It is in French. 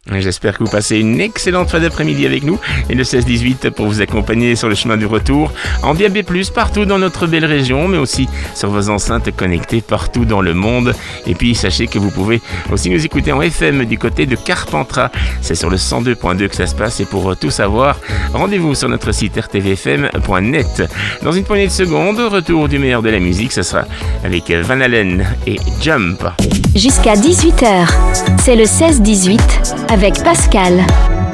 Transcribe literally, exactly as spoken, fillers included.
J'espère que vous passez une excellente fin d'après-midi avec nous et le seize dix-huit pour vous accompagner sur le chemin du retour en D A B plus, partout dans notre belle région, mais aussi sur vos enceintes connectées partout dans le monde. Et puis sachez que vous pouvez aussi nous écouter en F M du côté de Carpentras. C'est sur le cent deux point deux que ça se passe et pour tout savoir, rendez-vous sur notre site r t v f m point net. Dans une poignée de secondes, retour du meilleur de la musique, ce sera avec Van Halen et Jump. Jusqu'à dix-huit heures, c'est le seize dix-huit avec Pascal.